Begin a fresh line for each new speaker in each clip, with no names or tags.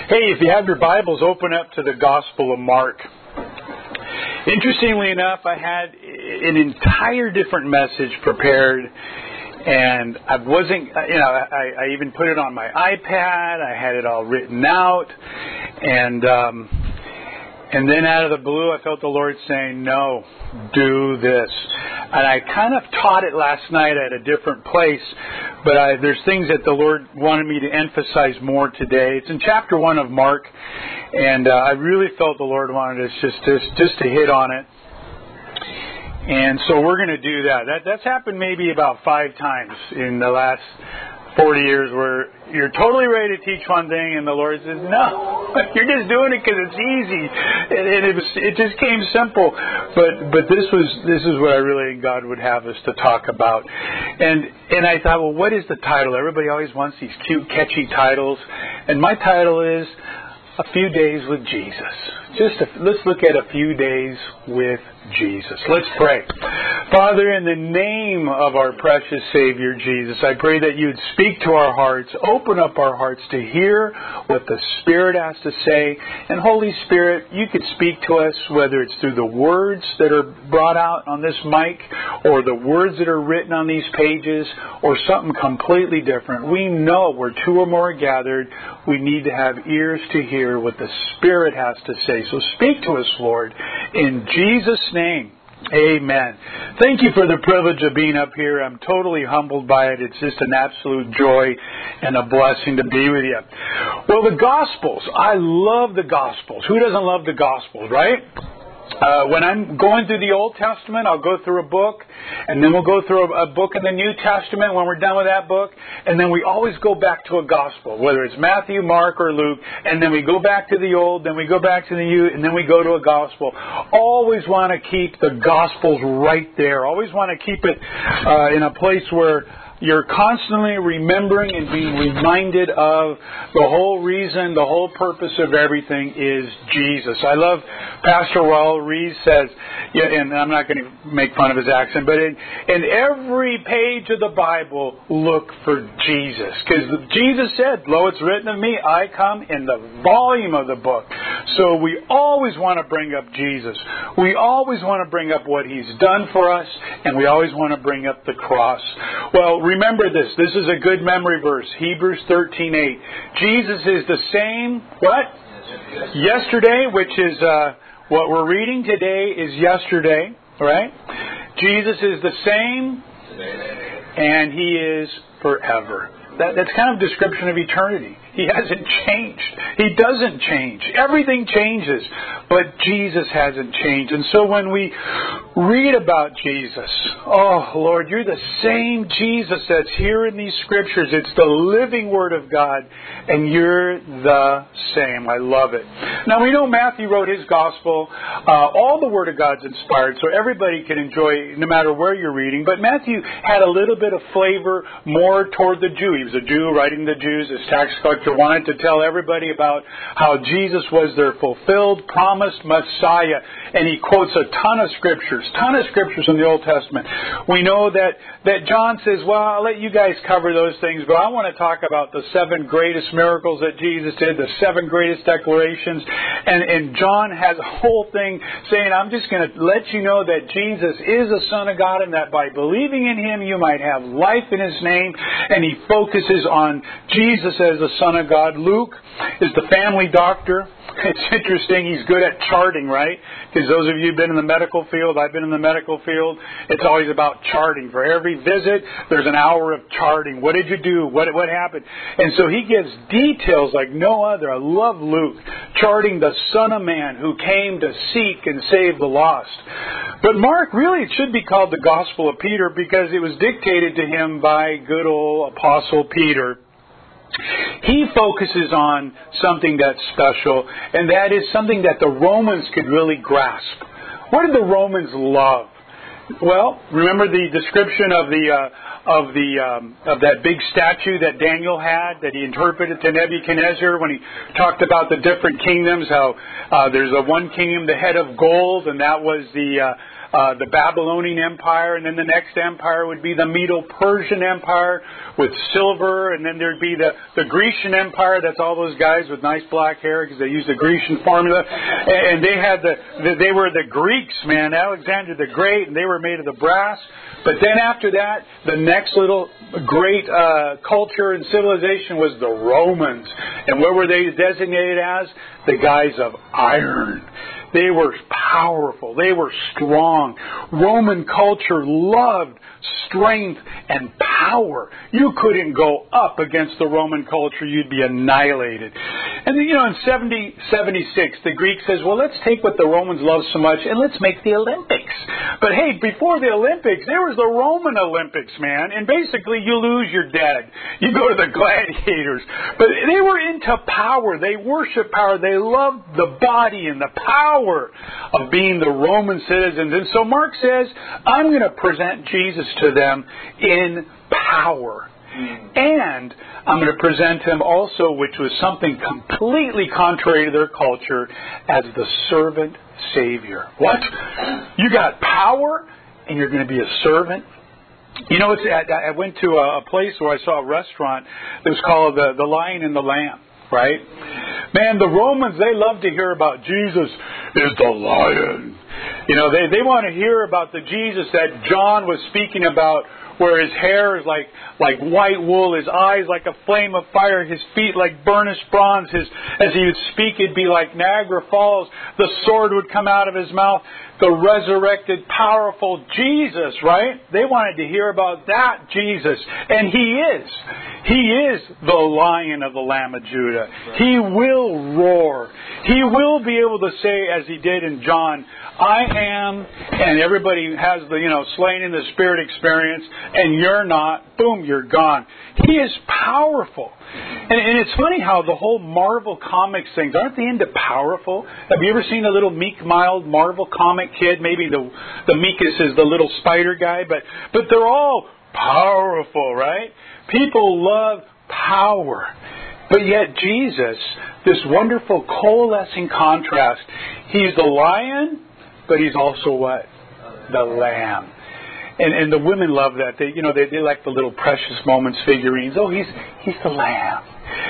Hey, if you have your Bibles, open up to the Gospel of Mark. Interestingly enough, I had an entire different message prepared, and I wasn't, I even put it on my iPad. I had it all written out, and then out of the blue, I felt the Lord saying, no, do this. And I kind of taught it last night at a different place, but there's things that the Lord wanted me to emphasize more today. It's in chapter 1 of Mark, and I really felt the Lord wanted us just to hit on it. And so we're going to do that. That's happened maybe about 5 times in the last 40 years where you're totally ready to teach one thing and the Lord says, no, you're just doing it because it's easy. And it just came simple. But this is what I really think God would have us to talk about. And I thought, well, what is the title? Everybody always wants these cute, catchy titles. And my title is A Few Days with Jesus. Let's look at a few days with Jesus. Let's pray. Father, in the name of our precious Savior, Jesus, I pray that you'd speak to our hearts, open up our hearts to hear what the Spirit has to say. And Holy Spirit, you could speak to us, whether it's through the words that are brought out on this mic, or the words that are written on these pages, or something completely different. We know where 2 or more are gathered, we need to have ears to hear what the Spirit has to say. So speak to us, Lord, in Jesus' name. Amen. Thank you for the privilege of being up here. I'm totally humbled by it. It's just an absolute joy and a blessing to be with you. Well, the Gospels. I love the Gospels. Who doesn't love the Gospels, right? When I'm going through the Old Testament, I'll go through a book, and then we'll go through a book in the New Testament when we're done with that book, and then we always go back to a Gospel, whether it's Matthew, Mark, or Luke, and then we go back to the Old, then we go back to the New, and then we go to a Gospel. Always want to keep the Gospels right there. Always want to keep it in a place where you're constantly remembering and being reminded of the whole reason, the whole purpose of everything is Jesus. I love Pastor Raul Rees says, and I'm not going to make fun of his accent, but in every page of the Bible, look for Jesus. Because Jesus said, lo, it's written of me, I come in the volume of the book. So we always want to bring up Jesus. We always want to bring up what He's done for us, and we always want to bring up the cross. Well, remember this. This is a good memory verse. Hebrews 13:8. Jesus is the same, what? Yesterday, which is what we're reading today is yesterday, right? Jesus is the same, and He is forever. That's kind of a description of eternity. He hasn't changed. He doesn't change. Everything changes, but Jesus hasn't changed. And so when we read about Jesus, oh, Lord, you're the same Jesus that's here in these Scriptures. It's the living Word of God, and you're the same. I love it. Now, we know Matthew wrote his Gospel. All the Word of God's inspired, so everybody can enjoy no matter where you're reading. But Matthew had a little bit of flavor more toward the Jew. He was a Jew writing the Jews. His tax collector wanted to tell everybody about how Jesus was their fulfilled, promised Messiah. And he quotes a ton of scriptures in the Old Testament. We know that John says, well, I'll let you guys cover those things, but I want to talk about the 7 greatest miracles that Jesus did, the 7 greatest declarations. And John has a whole thing saying, I'm just going to let you know that Jesus is the Son of God and that by believing in Him you might have life in His name. And he focuses on Jesus as the Son of God. Luke is the family doctor. It's interesting. He's good at charting, right? Because those of you who've been in the medical field, I've been in the medical field, it's always about charting. For every visit, there's an hour of charting. What did you do? What happened? And so he gives details like no other. I love Luke, charting the Son of Man who came to seek and save the lost. But Mark, really, it should be called the Gospel of Peter because it was dictated to him by good old Apostle Peter. He focuses on something that's special, and that is something that the Romans could really grasp. What did the Romans love? Well, remember the description of that big statue that Daniel had, that he interpreted to Nebuchadnezzar when he talked about the different kingdoms, how there's a one kingdom, the head of gold, and that was the the Babylonian Empire, and then the next empire would be the Medo-Persian Empire with silver, and then there'd be the Grecian Empire. That's all those guys with nice black hair because they used the Grecian formula. And they were the Greeks, man, Alexander the Great, and they were made of the brass. But then after that, the next little great culture and civilization was the Romans. And what were they designated as? The guys of iron. They were powerful. They were strong. Roman culture loved strength and power. You couldn't go up against the Roman culture. You'd be annihilated. And then, in 76, the Greek says, well, let's take what the Romans love so much and let's make the Olympics. But hey, before the Olympics, there was the Roman Olympics, man. And basically, you lose, you're dead. You go to the gladiators. But they were into power. They worshiped power. They loved the body and the power of being the Roman citizens. And so Mark says, I'm going to present Jesus to them in power. And I'm going to present him also, which was something completely contrary to their culture, as the servant Savior. What? You got power and you're going to be a servant? I went to a place where I saw a restaurant that was called the Lion and the Lamb, right? Man, the Romans, they love to hear about Jesus is the lion. They want to hear about the Jesus that John was speaking about, where his hair is like white wool, his eyes like a flame of fire, his feet like burnished bronze. As he would speak, it'd be like Niagara Falls. The sword would come out of his mouth. The resurrected, powerful Jesus, right? They wanted to hear about that Jesus. And he is. He is the Lion of the Lamb of Judah. He will roar. He will be able to say, as he did in John, I am, and everybody has the, slain in the Spirit experience, and you're not. Boom, you're gone. He is powerful. And it's funny how the whole Marvel Comics things, aren't they into powerful? Have you ever seen a little meek, mild Marvel comic kid? Maybe the meekest is the little spider guy, but they're all powerful, right? People love power. But yet Jesus, this wonderful coalescing contrast, he's the lion, but he's also what? The lamb. And the women love that. They like the little precious moments figurines. Oh, he's the lamb.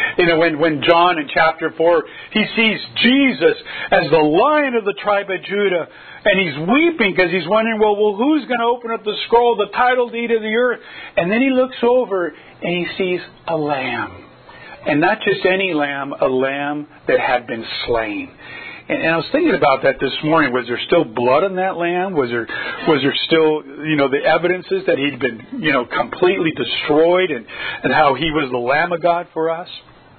When John in chapter 4, he sees Jesus as the Lion of the tribe of Judah, and he's weeping because he's wondering, well, who's going to open up the scroll, the title deed of the earth? And then he looks over and he sees a lamb. And not just any lamb, a lamb that had been slain. And I was thinking about that this morning. Was there still blood on that lamb? Was there still, the evidences that he'd been, completely destroyed and how he was the Lamb of God for us?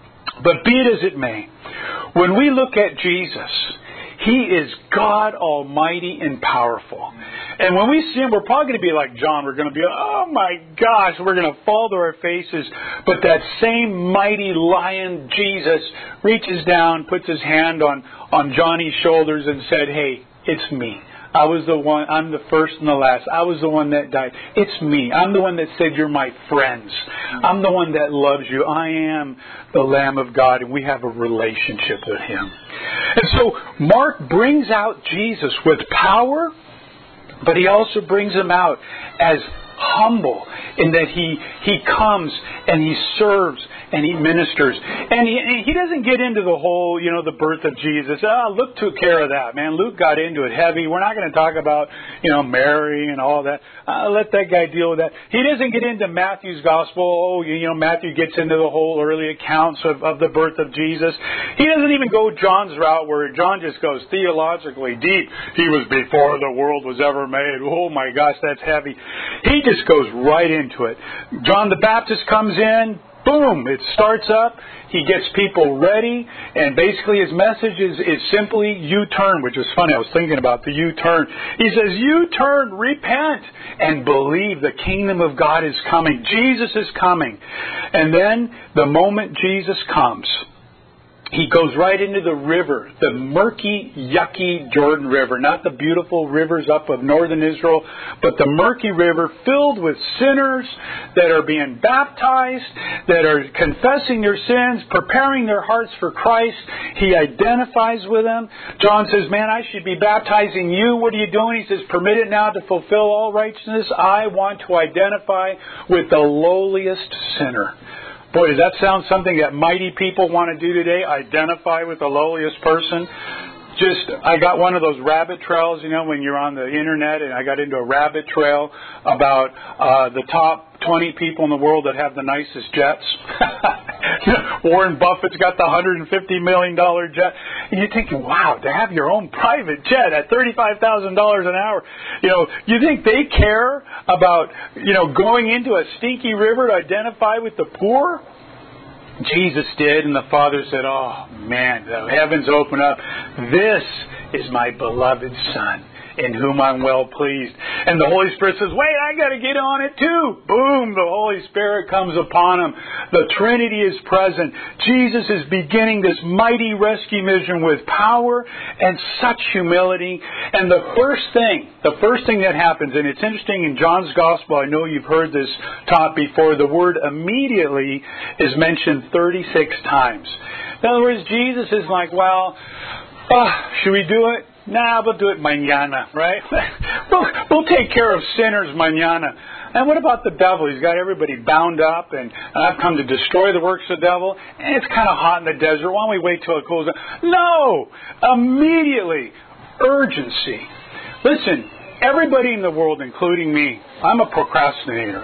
But be it as it may, when we look at Jesus, he is God Almighty and powerful. And when we see him, we're probably going to be like John. We're going to be, oh my gosh, we're going to fall to our faces. But that same mighty lion, Jesus, reaches down, puts his hand on Johnny's shoulders and said, hey, it's me. I was the one, I'm the first and the last. I was the one that died. It's me. I'm the one that said you're my friends. I'm the one that loves you. I am the Lamb of God, and we have a relationship with him. And so Mark brings out Jesus with power, but he also brings him out as humble in that he comes and he serves and he ministers. And he doesn't get into the whole, the birth of Jesus. Luke took care of that, man. Luke got into it heavy. We're not going to talk about, Mary and all that. Let that guy deal with that. He doesn't get into Matthew's gospel. Matthew gets into the whole early accounts of the birth of Jesus. He doesn't even go John's route where John just goes theologically deep. He was before the world was ever made. Oh my gosh, that's heavy. He just goes right into it. John the Baptist comes in. Boom, it starts up. He gets people ready, and basically his message is simply U-turn, which is funny. I was thinking about the U-turn. He says, U-turn, repent, and believe the kingdom of God is coming. Jesus is coming. And then the moment Jesus comes, he goes right into the river, the murky, yucky Jordan River, not the beautiful rivers up of northern Israel, but the murky river filled with sinners that are being baptized, that are confessing their sins, preparing their hearts for Christ. He identifies with them. John says, man, I should be baptizing you. What are you doing? He says, permit it now to fulfill all righteousness. I want to identify with the lowliest sinner. Boy, does that sound something that mighty people want to do today? Identify with the lowliest person? I got one of those rabbit trails, when you're on the internet, and I got into a rabbit trail about the top 20 people in the world that have the nicest jets. Warren Buffett's got the $150 million jet. And you're thinking, wow, to have your own private jet at $35,000 an hour, you think they care about, going into a stinky river to identify with the poor? Jesus did, and the Father said, oh, man, the heavens open up. This is my beloved Son, in whom I'm well pleased. And the Holy Spirit says, wait, I got to get on it too. Boom, the Holy Spirit comes upon him. The Trinity is present. Jesus is beginning this mighty rescue mission with power and such humility. And the first thing that happens, and it's interesting in John's Gospel, I know you've heard this taught before, the word immediately is mentioned 36 times. In other words, Jesus is like, well, should we do it? Nah, we'll do it mañana, right? We'll take care of sinners mañana. And what about the devil? He's got everybody bound up, and I've come to destroy the works of the devil, and it's kind of hot in the desert. Why don't we wait till it cools down? No! Immediately. Urgency. Listen, everybody in the world, including me, I'm a procrastinator.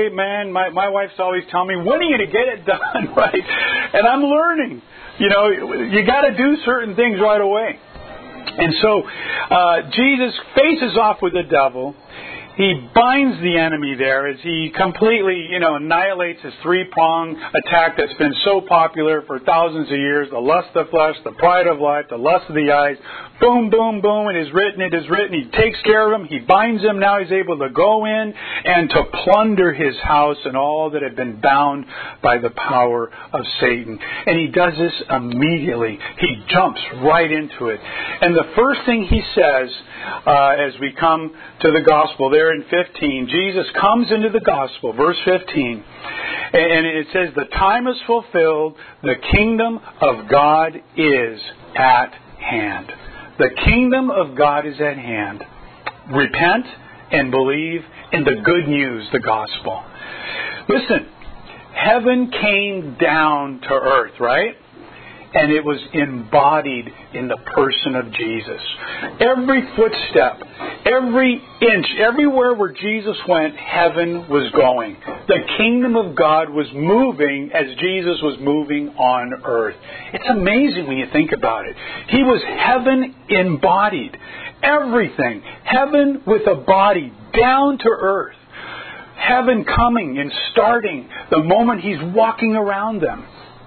My wife's always telling me, when are you going to get it done, right? And I'm learning. You got to do certain things right away. And so Jesus faces off with the devil. He binds the enemy there as he completely, annihilates his three-pronged attack that's been so popular for thousands of years. The lust of the flesh, the pride of life, the lust of the eyes. Boom, boom, boom, it is written, it is written. He takes care of him. He binds him. Now he's able to go in and to plunder his house and all that had been bound by the power of Satan. And he does this immediately. He jumps right into it. And the first thing he says as we come to the gospel there in 15, Jesus comes into the gospel, verse 15, and it says, the time is fulfilled, the kingdom of God is at hand. The kingdom of God is at hand. Repent and believe in the good news, the gospel. Listen, heaven came down to earth, right? And it was embodied in the person of Jesus. Every footstep, every inch, everywhere where Jesus went, heaven was going. The kingdom of God was moving as Jesus was moving on earth. It's amazing when you think about it. He was heaven embodied. Everything. Heaven with a body down to earth. Heaven coming and starting the moment He's walking around them.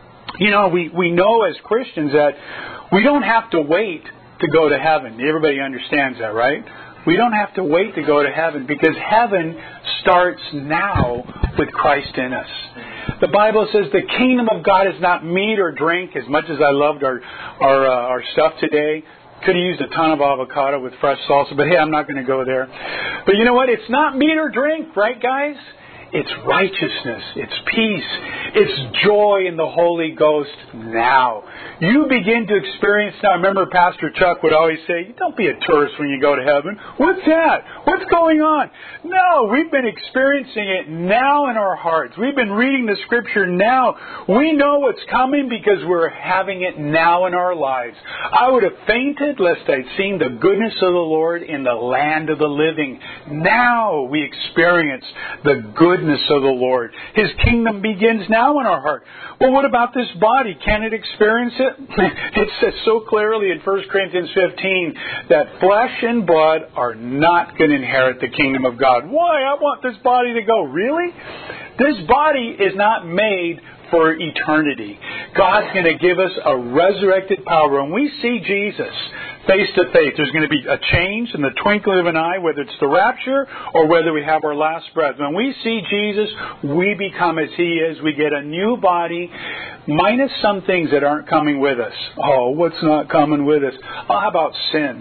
We know as Christians that we don't have to wait to go to heaven. Everybody understands that, right? We don't have to wait to go to heaven because heaven starts now with Christ in us. The Bible says the kingdom of God is not meat or drink. As much as I loved our stuff today, could have used a ton of avocado with fresh salsa, but hey, I'm not going to go there. But you know what? It's not meat or drink, right, guys? It's righteousness. It's peace. It's joy in the Holy Ghost now. You begin to experience now. I remember Pastor Chuck would always say, don't be a tourist when you go to heaven. What's that? What's going on? No, we've been experiencing it now in our hearts. We've been reading the Scripture now. We know what's coming because we're having it now in our lives. I would have fainted lest I'd seen the goodness of the Lord in the land of the living. Now we experience the goodness of the Lord. His kingdom begins now in our heart. Well, what about this body? Can it experience it? It says so clearly in 1 Corinthians 15 that flesh and blood are not going to inherit the kingdom of God. Why? I want this body to go. Really? This body is not made for eternity. God's going to give us a resurrected power. When we see Jesus face to face. There's going to be a change in the twinkling of an eye, whether it's the rapture or whether we have our last breath. When we see Jesus, we become as He is. We get a new body, minus some things that aren't coming with us. Oh, what's not coming with us? Oh, how about sin?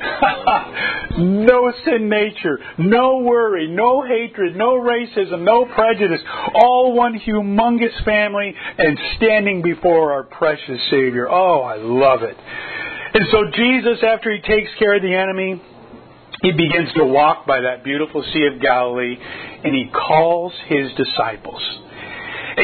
No sin nature, no worry, no hatred, no racism, no prejudice. All one humongous family and standing before our precious Savior. Oh, I love it. And so Jesus, after He takes care of the enemy, He begins to walk by that beautiful Sea of Galilee, and He calls His disciples. And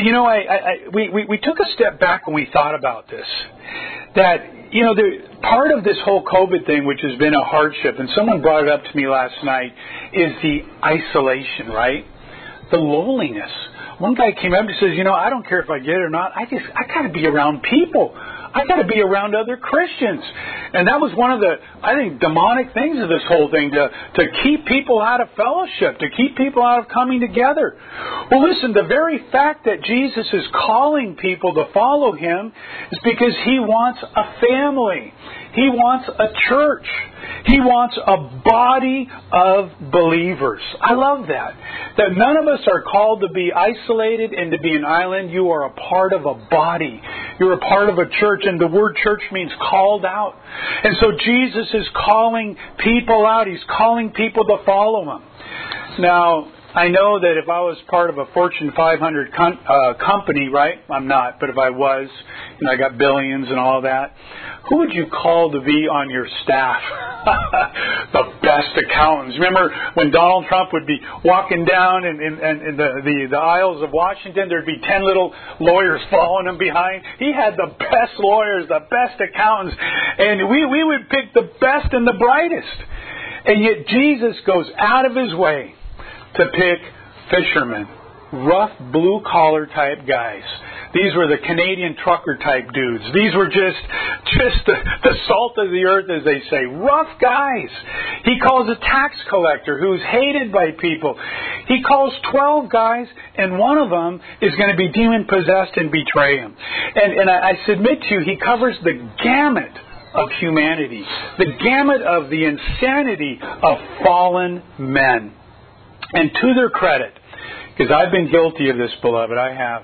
we took a step back when we thought about this. That, part of this whole COVID thing, which has been a hardship, and someone brought it up to me last night, is the isolation, right? The loneliness. One guy came up and says, I don't care if I get it or not. I got to be around people. I got to be around other Christians. And that was one of the, I think, demonic things of this whole thing, to keep people out of fellowship, to keep people out of coming together. Well, listen, the very fact that Jesus is calling people to follow Him is because He wants a family. He wants a church. He wants a body of believers. I love that. That none of us are called to be isolated and to be an island. You are a part of a body. You're a part of a church, and the word church means called out. And so Jesus is calling people out. He's calling people to follow Him. Now, I know that if I was part of a Fortune 500 company, right? I'm not, but if I was, I got billions and all that, who would you call to be on your staff? The best accountants. Remember when Donald Trump would be walking down in the aisles of Washington, there'd be 10 little lawyers following him behind. He had the best lawyers, the best accountants, and we would pick the best and the brightest. And yet Jesus goes out of His way to pick fishermen, rough blue-collar type guys. These were the Canadian trucker type dudes. These were just the salt of the earth, as they say. Rough guys. He calls a tax collector who's hated by people. He calls 12 guys, and one of them is going to be demon-possessed and betray Him. And I submit to you, He covers the gamut of humanity, the gamut of the insanity of fallen men. And to their credit, because I've been guilty of this, beloved, I have.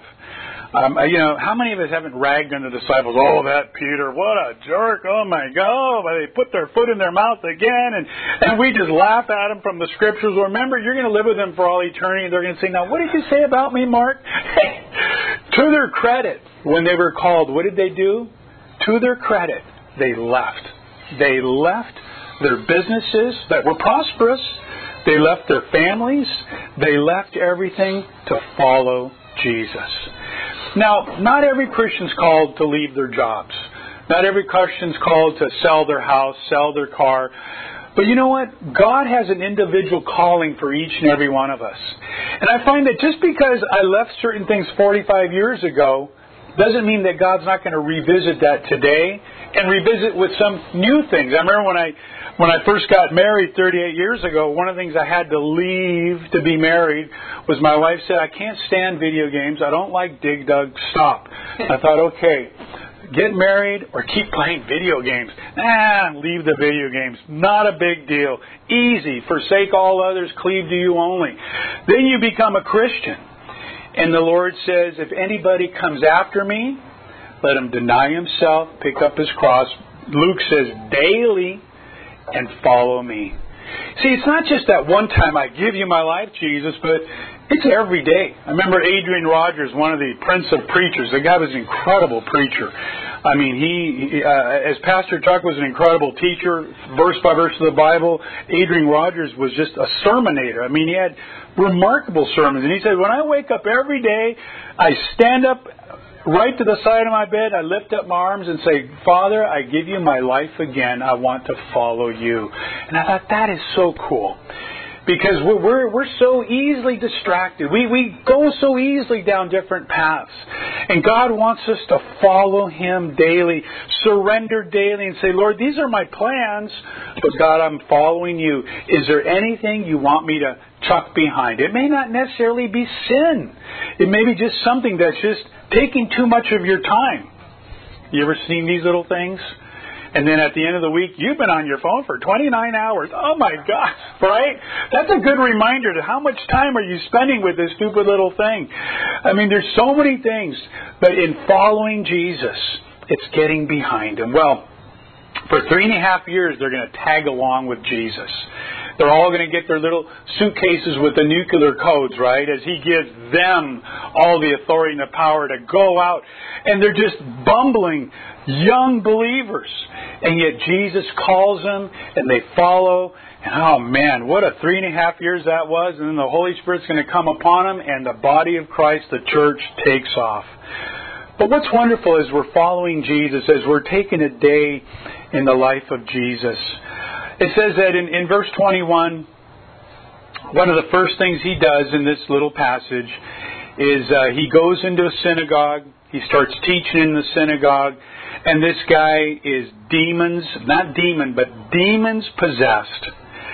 How many of us haven't ragged on the disciples? Oh, that Peter, what a jerk. Oh, my God. They put their foot in their mouth again. And we just laugh at them from the Scriptures. Well, remember, you're going to live with them for all eternity. And they're going to say, now, what did you say about me, Mark? To their credit, when they were called, what did they do? To their credit, they left. They left their businesses that were prosperous. They left their families. They left everything to follow Jesus. Now, not every Christian's called to leave their jobs. Not every Christian's called to sell their house, sell their car. But you know what? God has an individual calling for each and every one of us. And I find that just because I left certain things 45 years ago doesn't mean that God's not going to revisit that today and revisit with some new things. I remember when I first got married 38 years ago, one of the things I had to leave to be married was my wife said, I can't stand video games. I don't like Dig Dug. Stop. I thought, okay, get married or keep playing video games. Leave the video games. Not a big deal. Easy. Forsake all others. Cleave to you only. Then you become a Christian. And the Lord says, if anybody comes after me, let him deny himself, pick up his cross. Luke says, daily, and follow me. See, it's not just that one time I give you my life, Jesus, but it's every day. I remember Adrian Rogers, one of the Prince of Preachers. The guy was an incredible preacher. I mean, he as Pastor Chuck was an incredible teacher, verse by verse of the Bible, Adrian Rogers was just a sermonator. I mean, he had remarkable sermons. And he said, when I wake up every day, I stand up right to the side of my bed, I lift up my arms and say, Father, I give you my life again. I want to follow you. And I thought, that is so cool. Because we're so easily distracted. We go so easily down different paths. And God wants us to follow Him daily, surrender daily, and say, Lord, these are my plans, but God, I'm following you. Is there anything you want me to chuck behind? It may not necessarily be sin. It may be just something that's just taking too much of your time. You ever seen these little things? And then at the end of the week, you've been on your phone for 29 hours. Oh my gosh, right? That's a good reminder to how much time are you spending with this stupid little thing. I mean, there's so many things. But in following Jesus, it's getting behind Him. Well, for 3.5 years, they're going to tag along with Jesus. They're all going to get their little suitcases with the nuclear codes, right? As He gives them all the authority and the power to go out. And they're just bumbling young believers. And yet Jesus calls them and they follow. And oh man, what a 3.5 years that was. And then the Holy Spirit's going to come upon them and the body of Christ, the church, takes off. But what's wonderful is we're following Jesus, as we're taking a day in the life of Jesus. It says that in verse 21, one of the first things He does in this little passage is He goes into a synagogue. He starts teaching in the synagogue. And this guy is demons possessed.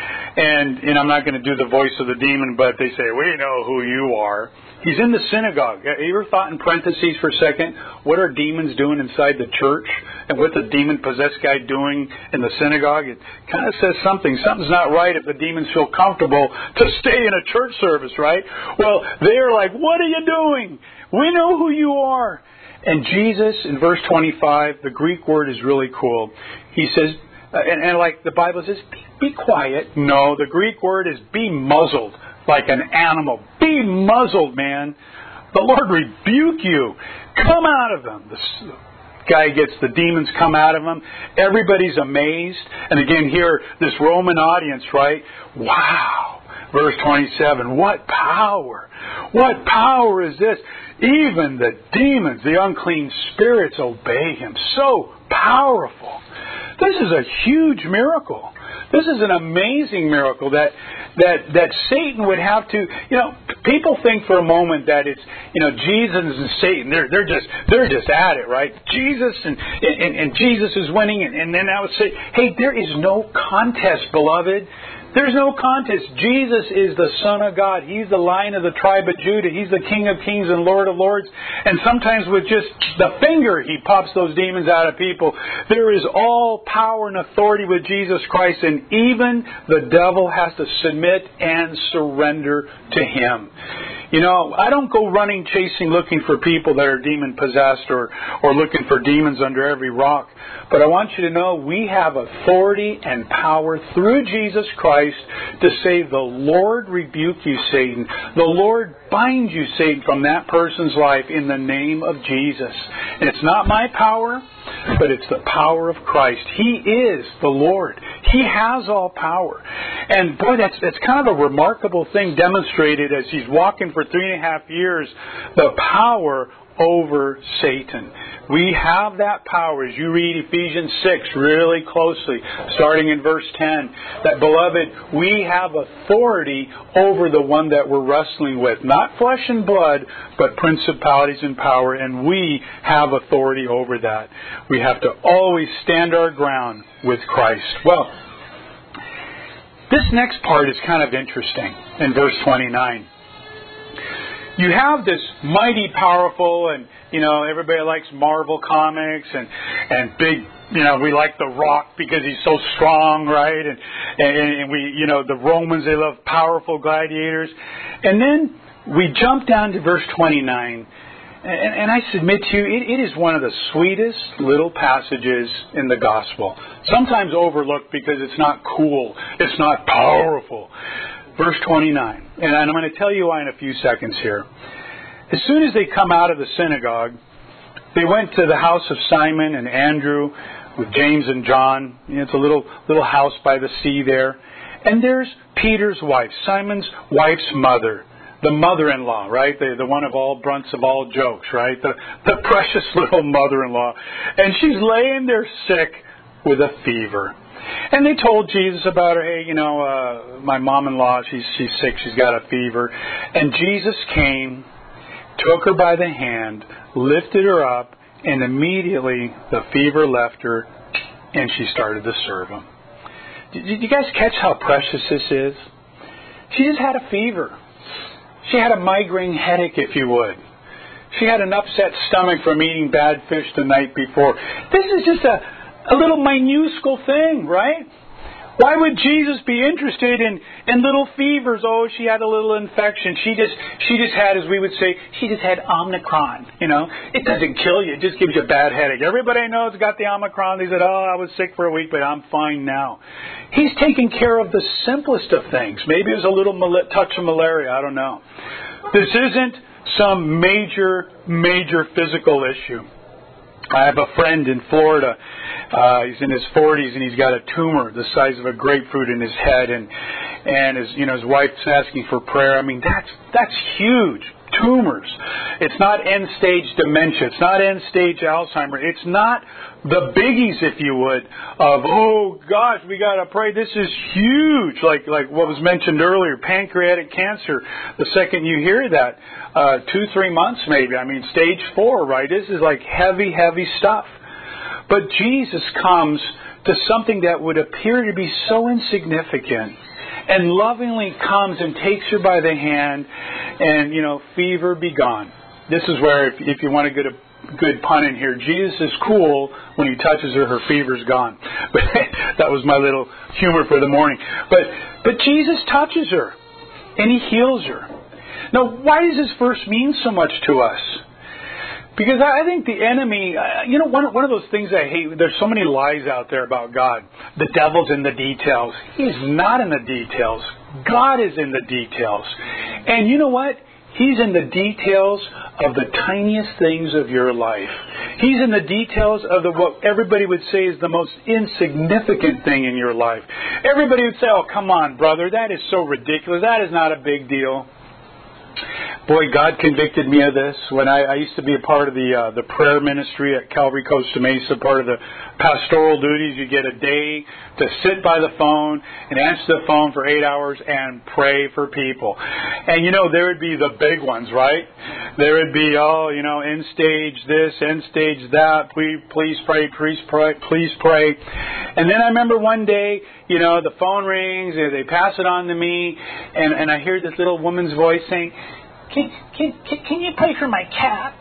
And I'm not going to do the voice of the demon, but they say, we know who you are. He's in the synagogue. Have you ever thought in parentheses for a second, what are demons doing inside the church? And what the demon-possessed guy doing in the synagogue? It kind of says something. Something's not right if the demons feel comfortable to stay in a church service, right? Well, they're like, what are you doing? We know who you are. And Jesus, in verse 25, the Greek word is really cool. He says, and like the Bible says, be quiet. No, the Greek word is be muzzled like an animal. Be muzzled, man. The Lord rebuke you. Come out of him. The guy gets the demons come out of him. Everybody's amazed. And again here, this Roman audience, right? Wow. Verse 27, what power. What power is this? Even the demons, the unclean spirits obey him. So powerful. This is a huge miracle. This is an amazing miracle that Satan would have to, people think for a moment that it's, Jesus and Satan, they're just at it, right? Jesus and Jesus is winning, and then I would say, hey, there is no contest, beloved. There's no contest. Jesus is the Son of God. He's the Lion of the tribe of Judah. He's the King of kings and Lord of lords. And sometimes with just the finger, He pops those demons out of people. There is all power and authority with Jesus Christ, and even the devil has to submit and surrender to Him. I don't go running, chasing, looking for people that are demon-possessed or looking for demons under every rock. But I want you to know we have authority and power through Jesus Christ to say, the Lord rebuke you, Satan. The Lord bind you, Satan, from that person's life in the name of Jesus. And it's not my power, but it's the power of Christ. He is the Lord. He has all power. And boy, that's kind of a remarkable thing demonstrated as He's walking for 3.5 years, the power over Satan. We have that power, as you read Ephesians 6 really closely, starting in verse 10, that, beloved, we have authority over the one that we're wrestling with. Not flesh and blood, but principalities and power, and we have authority over that. We have to always stand our ground with Christ. Well, this next part is kind of interesting in verse 29. You have this mighty, powerful, and, everybody likes Marvel comics and big, we like The Rock because he's so strong, right? And we, the Romans, they love powerful gladiators. And then we jump down to verse 29, and I submit to you, it is one of the sweetest little passages in the gospel. Sometimes overlooked because it's not cool. It's not powerful. Verse 29, and I'm going to tell you why in a few seconds here. As soon as they come out of the synagogue, they went to the house of Simon and Andrew with James and John. It's a little house by the sea there. And there's Peter's wife, Simon's wife's mother, the mother-in-law, right? The one of all brunts of all jokes, right? The precious little mother-in-law. And she's laying there sick with a fever. And they told Jesus about her, hey, my mom-in-law, she's sick, she's got a fever. And Jesus came, took her by the hand, lifted her up, and immediately the fever left her, and she started to serve him. Did you guys catch how precious this is? She just had a fever. She had a migraine headache, if you would. She had an upset stomach from eating bad fish the night before. This is just a little minuscule thing, right? Why would Jesus be interested in little fevers? Oh, she had a little infection. She just had, as we would say, she just had Omicron. It doesn't kill you. It just gives you a bad headache. Everybody I know has got the Omicron. They said, oh, I was sick for a week, but I'm fine now. He's taking care of the simplest of things. Maybe it was a little touch of malaria. I don't know. This isn't some major physical issue. I have a friend in Florida. He's in his 40s and he's got a tumor the size of a grapefruit in his head, and his wife's asking for prayer. I mean, that's huge. Tumors. It's not end-stage dementia. It's not end-stage Alzheimer. It's not the biggies, if you would, of, oh, gosh, we got to pray. This is huge, like what was mentioned earlier, pancreatic cancer. The second you hear that, 2-3 months maybe. I mean, stage 4, right? This is like heavy stuff. But Jesus comes to something that would appear to be so insignificant and lovingly comes and takes her by the hand and, fever be gone. This is where, if you want to get a good pun in here, Jesus is cool. When he touches her fever's gone. But that was my little humor for the morning. But Jesus touches her and he heals her. Now, why does this verse mean so much to us? Because I think the enemy, one of those things I hate, there's so many lies out there about God. The devil's in the details. He's not in the details. God is in the details. And you know what? He's in the details of the tiniest things of your life. He's in the details of what everybody would say is the most insignificant thing in your life. Everybody would say, oh, come on, brother, that is so ridiculous. That is not a big deal. Boy, God convicted me of this when I used to be a part of the prayer ministry at Calvary Costa Mesa, part of the pastoral duties. You get a day to sit by the phone and answer the phone for 8 hours and pray for people. And, there would be the big ones, right? There would be, end stage this, end stage that, please pray. And then I remember one day, the phone rings, they pass it on to me, and I hear this little woman's voice saying, Can you pray for my cat?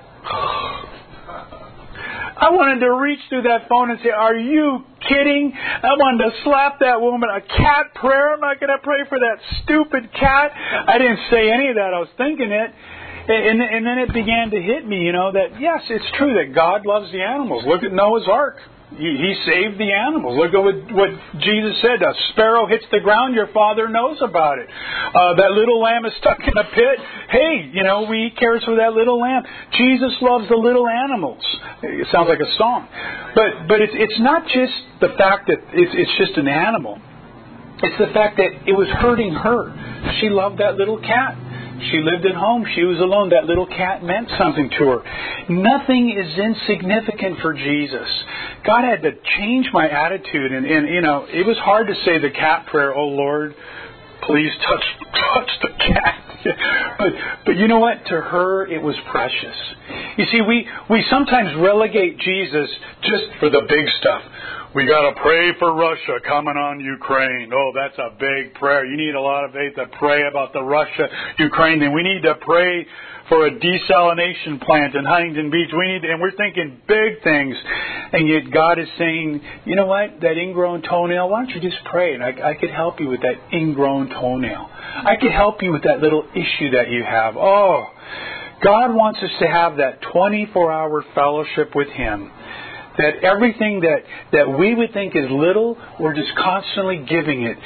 I wanted to reach through that phone and say, are you kidding? I wanted to slap that woman. A cat prayer? I'm not going to pray for that stupid cat. I didn't say any of that. I was thinking it. And then it began to hit me, that yes, it's true that God loves the animals. Look at Noah's Ark. He saved the animals. Look at what Jesus said. A sparrow hits the ground, your Father knows about it. That little lamb is stuck in a pit. Hey, He cares for that little lamb. Jesus loves the little animals. It sounds like a song. But it's not just the fact that it's just an animal. It's the fact that it was hurting her. She loved that little cat. She lived at home. She was alone. That little cat meant something to her. Nothing is insignificant for Jesus. God had to change my attitude. And it was hard to say the cat prayer, oh, Lord, please touch the cat. But you know what? To her, it was precious. You see, we sometimes relegate Jesus just for the big stuff. We got to pray for Russia coming on Ukraine. Oh, that's a big prayer. You need a lot of faith to pray about the Russia-Ukraine thing. We need to pray for a desalination plant in Huntington Beach. And we're thinking big things. And yet God is saying, you know what? That ingrown toenail, why don't you just pray? And I could help you with that ingrown toenail. I could help you with that little issue that you have. Oh, God wants us to have that 24-hour fellowship with Him. That everything that we would think is little, we're just constantly giving it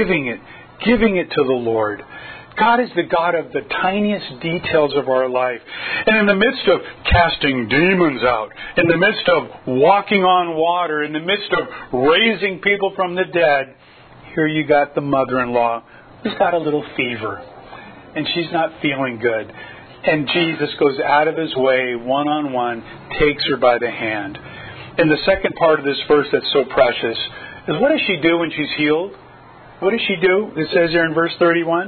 to the Lord. God is the God of the tiniest details of our life. And in the midst of casting demons out, in the midst of walking on water, in the midst of raising people from the dead, here you got the mother-in-law who's got a little fever. And she's not feeling good. And Jesus goes out of His way, one-on-one, takes her by the hand. And the second part of this verse that's so precious is, what does she do when she's healed? What does she do? It says there in verse 31.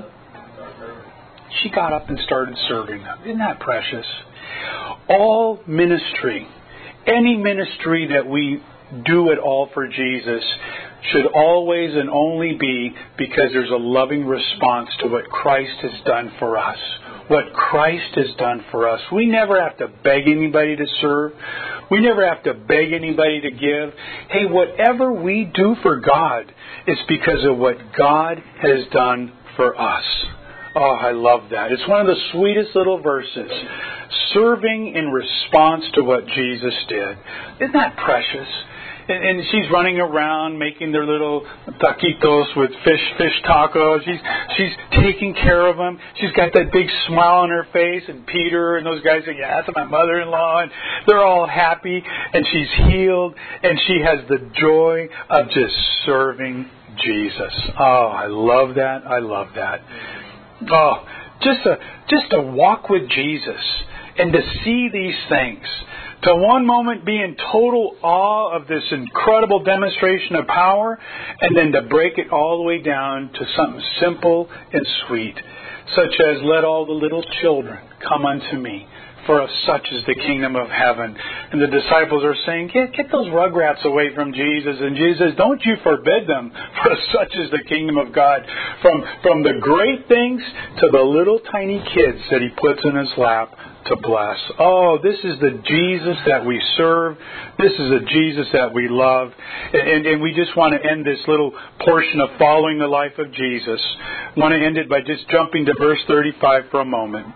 She got up and started serving them. Isn't that precious? All ministry, any ministry that we do at all for Jesus, should always and only be because there's a loving response to what Christ has done for us. What Christ has done for us. We never have to beg anybody to serve. We never have to beg anybody to give. Hey, whatever we do for God is because of what God has done for us. Oh, I love that. It's one of the sweetest little verses. Serving in response to what Jesus did. Isn't that precious? And she's running around making their little taquitos with fish tacos. She's taking care of them. She's got that big smile on her face. And Peter and those guys say, yeah, that's my mother-in-law. And they're all happy. And she's healed. And she has the joy of just serving Jesus. Oh, I love that. I love that. Oh, just to walk with Jesus and to see these things. To one moment be in total awe of this incredible demonstration of power, and then to break it all the way down to something simple and sweet, such as let all the little children come unto me, for of such is the kingdom of heaven. And the disciples are saying, get those rugrats away from Jesus. And Jesus says, don't you forbid them, for such is the kingdom of God. From the great things to the little tiny kids that He puts in His lap to bless. Oh, this is the Jesus that we serve. This is a Jesus that we love. And we just want to end this little portion of following the life of Jesus. I want to end it by just jumping to verse 35 for a moment.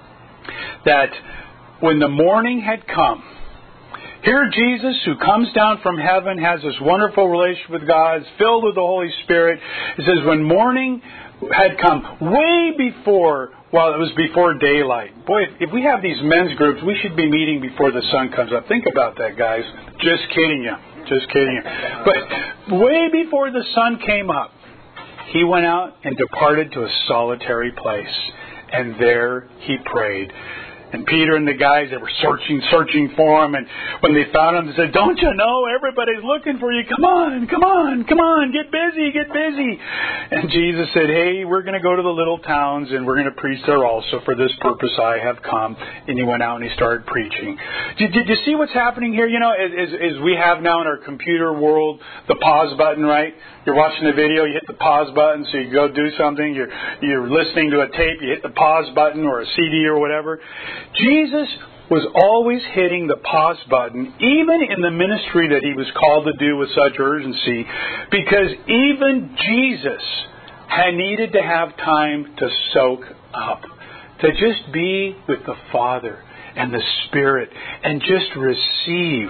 That when the morning had come, here Jesus, who comes down from heaven, has this wonderful relationship with God, is filled with the Holy Spirit. It says, when morning had come, way before, well, it was before daylight. Boy, if we have these men's groups, we should be meeting before the sun comes up. Think about that, guys. Just kidding you. Just kidding you. But way before the sun came up, He went out and departed to a solitary place. And there He prayed. And Peter and the guys, they were searching for Him. And when they found Him, they said, don't you know, everybody's looking for you. Come on, get busy. And Jesus said, hey, we're going to go to the little towns and we're going to preach there also. For this purpose I have come. And He went out and He started preaching. Did you see what's happening here? You know, as we have now in our computer world, the pause button, right? You're watching a video, you hit the pause button so you go do something. You're listening to a tape, you hit the pause button or a CD or whatever. Jesus was always hitting the pause button, even in the ministry that He was called to do with such urgency, because even Jesus had needed to have time to soak up, to just be with the Father and the Spirit and just receive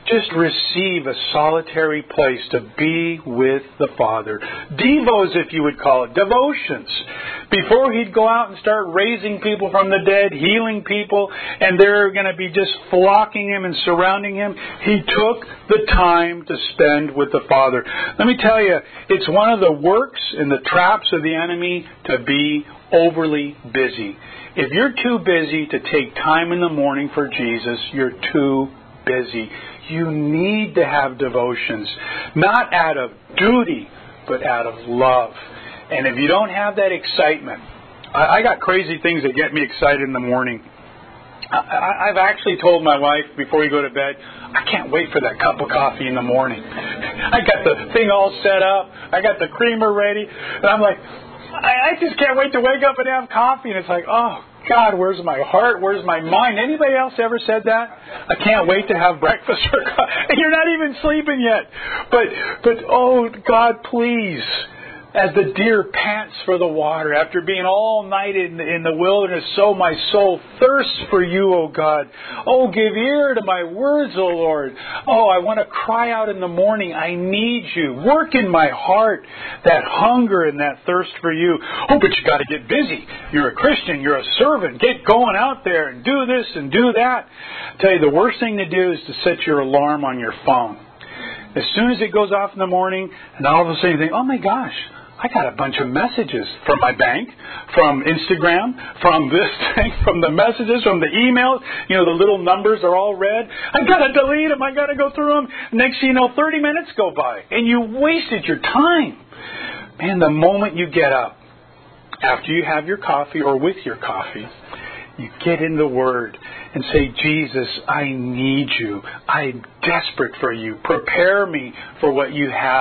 a solitary place to be with the Father. Devos, if you would call it, devotions. Before He'd go out and start raising people from the dead, healing people, and they're going to be just flocking Him and surrounding Him, He took the time to spend with the Father. Let me tell you, it's one of the works and the traps of the enemy to be overly busy. If you're too busy to take time in the morning for Jesus, you're too busy. You need to have devotions, not out of duty, but out of love. And if you don't have that excitement, I got crazy things that get me excited in the morning. I've actually told my wife before we go to bed, I can't wait for that cup of coffee in the morning. I got the thing all set up. I got the creamer ready. And I'm like, I just can't wait to wake up and have coffee. And it's like, oh, God, where's my heart? Where's my mind? Anybody else ever said that? I can't wait to have breakfast or coffee. And you're not even sleeping yet. But oh, God, please. As the deer pants for the water, after being all night in the wilderness, so my soul thirsts for you, O God. Oh, give ear to my words, O Lord. Oh, I want to cry out in the morning. I need you. Work in my heart that hunger and that thirst for you. Oh, but you got to get busy. You're a Christian. You're a servant. Get going out there and do this and do that. I tell you, the worst thing to do is to set your alarm on your phone. As soon as it goes off in the morning, and all of a sudden you think, oh my gosh, I got a bunch of messages from my bank, from Instagram, from this thing, from the messages, from the emails. You know, the little numbers are all red. I got to delete them. I got to go through them. Next thing you know, 30 minutes go by, and you wasted your time. Man, the moment you get up, after you have your coffee or with your coffee, you get in the Word and say, Jesus, I need you. I'm desperate for you. Prepare me for what you have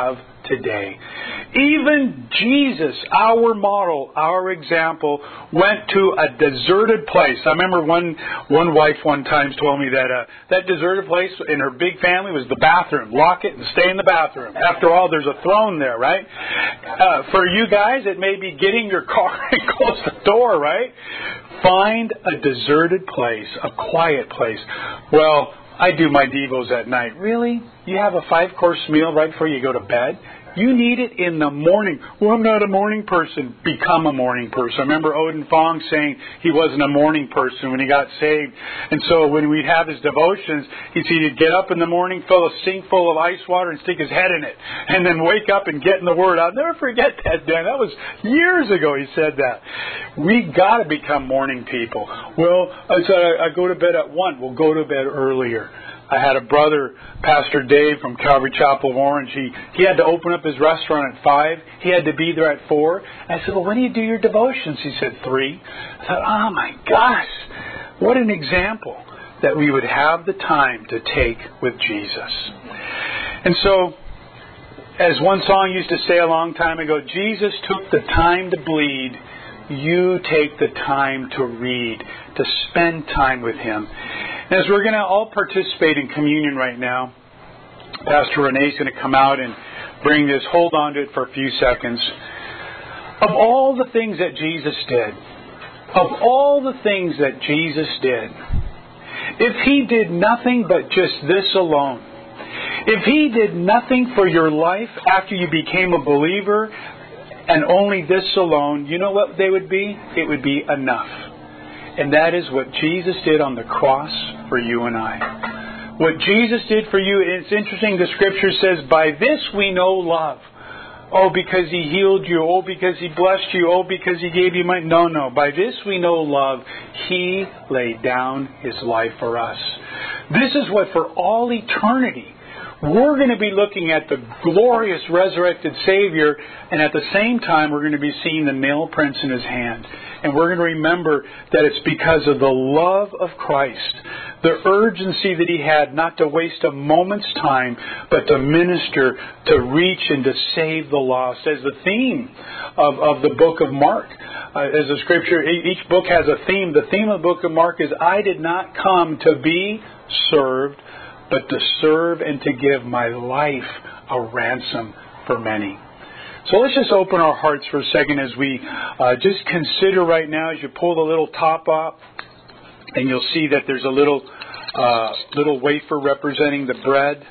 today. Even Jesus, our model, our example, went to a deserted place. I remember one wife one time told me that deserted place in her big family was the bathroom. Lock it and stay in the bathroom. After all, there's a throne there, right? For you guys, it may be getting your car and close the door, right? Find a deserted place, a quiet place. Well, I do my devos at night. Really? You have a 5-course meal right before you go to bed? You need it in the morning. Well, I'm not a morning person. Become a morning person. I remember Odin Fong saying he wasn't a morning person when he got saved. And so when we'd have his devotions, he'd get up in the morning, fill a sink full of ice water and stick his head in it. And then wake up and get in the Word. I'll never forget that, Dan. That was years ago he said that. We got to become morning people. Well, I said I go to bed at 1. We'll go to bed earlier. I had a brother, Pastor Dave from Calvary Chapel of Orange. He had to open up his restaurant at 5. He had to be there at 4. I said, well, when do you do your devotions? He said, 3. I thought, oh my gosh, what an example that we would have the time to take with Jesus. And so, as one song used to say a long time ago, Jesus took the time to bleed. You take the time to read, to spend time with Him. And as we're going to all participate in communion right now, Pastor Renee's going to come out and bring this. Hold on to it for a few seconds. Of all the things that Jesus did, if He did nothing but just this alone, if He did nothing for your life after you became a believer, and only this alone, you know what they would be? It would be enough. And that is what Jesus did on the cross for you and I. What Jesus did for you, it's interesting, the Scripture says, by this we know love. Oh, because He healed you. Oh, because He blessed you. Oh, because He gave you money. No. By this we know love. He laid down His life for us. This is what for all eternity we're going to be looking at the glorious resurrected Savior, and at the same time we're going to be seeing the nail prints in His hand. And we're going to remember that it's because of the love of Christ, the urgency that He had not to waste a moment's time, but to minister, to reach and to save the lost. As the theme of the book of Mark, as a Scripture, each book has a theme. The theme of the book of Mark is, I did not come to be served, but to serve and to give my life a ransom for many. So let's just open our hearts for a second as we just consider right now, as you pull the little top up, and you'll see that there's a little wafer representing the bread.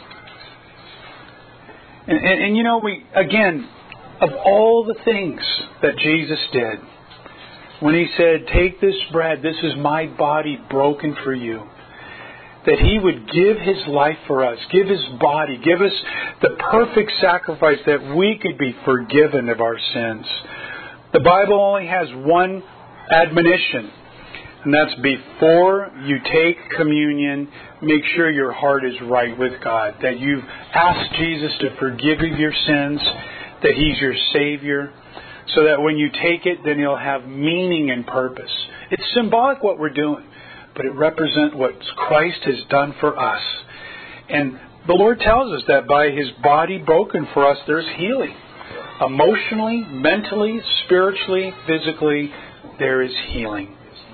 And you know, again, of all the things that Jesus did, when He said, take this bread, this is my body broken for you, that He would give His life for us, give His body, give us the perfect sacrifice that we could be forgiven of our sins. The Bible only has one admonition, and that's before you take communion, make sure your heart is right with God, that you've asked Jesus to forgive you your sins, that He's your Savior, so that when you take it, then it'll have meaning and purpose. It's symbolic what we're doing, but it represents what Christ has done for us. And the Lord tells us that by His body broken for us, there's healing. Emotionally, mentally, spiritually, physically, there is healing.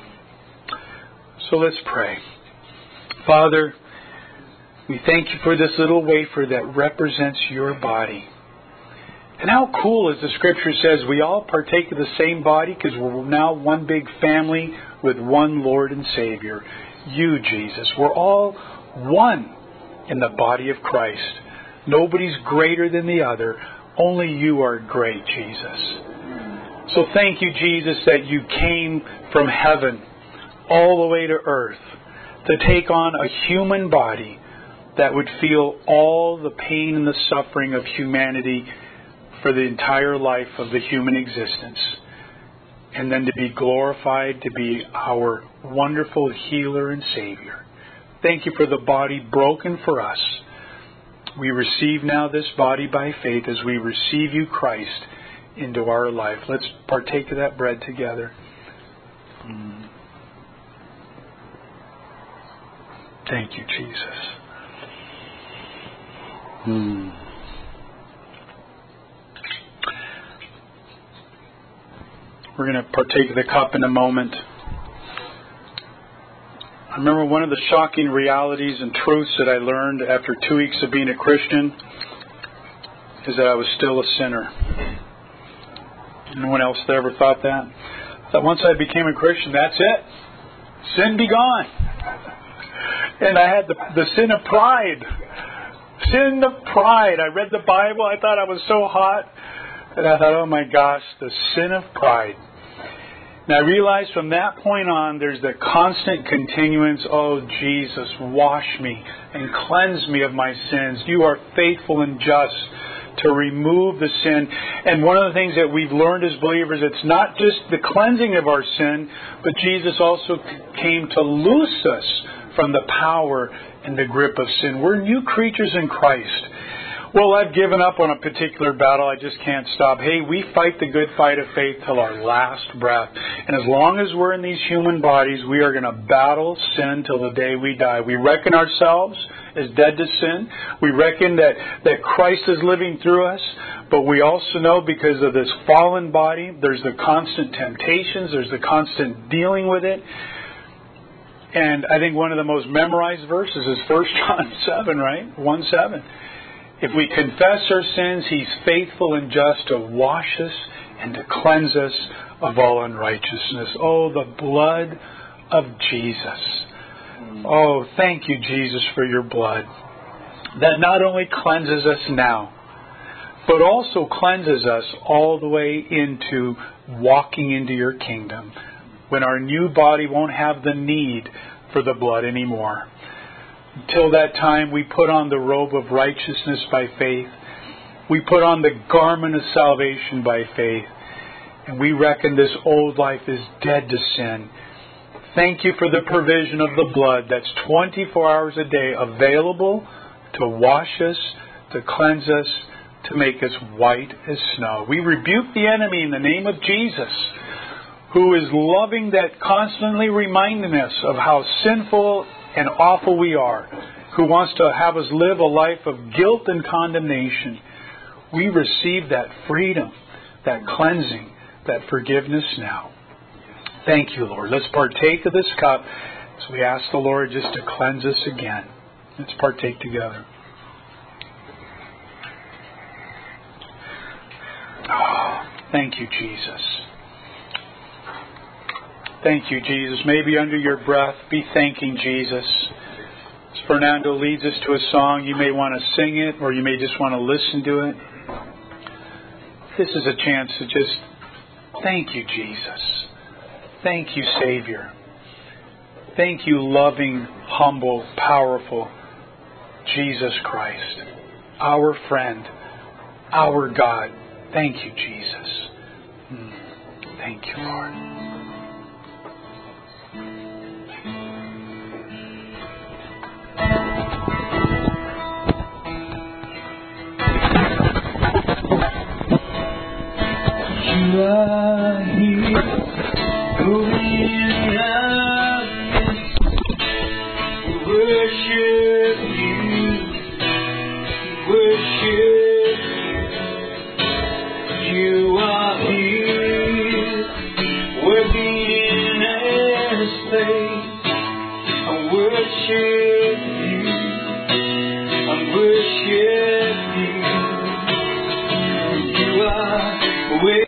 So let's pray. Father, we thank You for this little wafer that represents Your body. And how cool, as the Scripture says, we all partake of the same body because we're now one big family with one Lord and Savior, You, Jesus. We're all one in the body of Christ. Nobody's greater than the other. Only You are great, Jesus. So thank You, Jesus, that You came from heaven all the way to earth to take on a human body that would feel all the pain and the suffering of humanity for the entire life of the human existence, and then to be glorified, to be our wonderful healer and Savior. Thank You for the body broken for us. We receive now this body by faith as we receive You, Christ, into our life. Let's partake of that bread together. Thank You, Jesus. We're going to partake of the cup in a moment. I remember one of the shocking realities and truths that I learned after 2 weeks of being a Christian is that I was still a sinner. Anyone else ever thought that? That once I became a Christian, that's it. Sin be gone. And I had the sin of pride. Sin of pride. I read the Bible. I thought I was so hot. And I thought, oh my gosh, the sin of pride. And I realized from that point on, there's the constant continuance, oh Jesus, wash me and cleanse me of my sins. You are faithful and just to remove the sin. And one of the things that we've learned as believers, it's not just the cleansing of our sin, but Jesus also came to loose us from the power and the grip of sin. We're new creatures in Christ. Well, I've given up on a particular battle. I just can't stop. Hey, we fight the good fight of faith till our last breath. And as long as we're in these human bodies, we are going to battle sin till the day we die. We reckon ourselves as dead to sin. We reckon that Christ is living through us. But we also know because of this fallen body, there's the constant temptations. There's the constant dealing with it. And I think one of the most memorized verses is 1 John 7, right? 1:7. If we confess our sins, He's faithful and just to wash us and to cleanse us of all unrighteousness. Oh, the blood of Jesus. Oh, thank you, Jesus, for your blood. That not only cleanses us now, but also cleanses us all the way into walking into your kingdom, when our new body won't have the need for the blood anymore. Until that time, we put on the robe of righteousness by faith. We put on the garment of salvation by faith. And we reckon this old life is dead to sin. Thank you for the provision of the blood that's 24 hours a day available to wash us, to cleanse us, to make us white as snow. We rebuke the enemy in the name of Jesus, who is loving that, constantly reminding us of how sinful and awful we are, who wants to have us live a life of guilt and condemnation. We receive that freedom, that cleansing, that forgiveness now. Thank you, Lord. Let's partake of this cup as we ask the Lord just to cleanse us again. Let's partake together. Oh, thank you, Jesus. Thank you, Jesus. Maybe under your breath, be thanking Jesus. As Fernando leads us to a song, you may want to sing it, or you may just want to listen to it. This is a chance to just thank you, Jesus. Thank you, Savior. Thank you, loving, humble, powerful Jesus Christ, our friend, our God. Thank you, Jesus. Thank you, Lord. You are here, moving in our midst. We worship you, worship you. You are here, working in our space. I worship you, I worship you. You are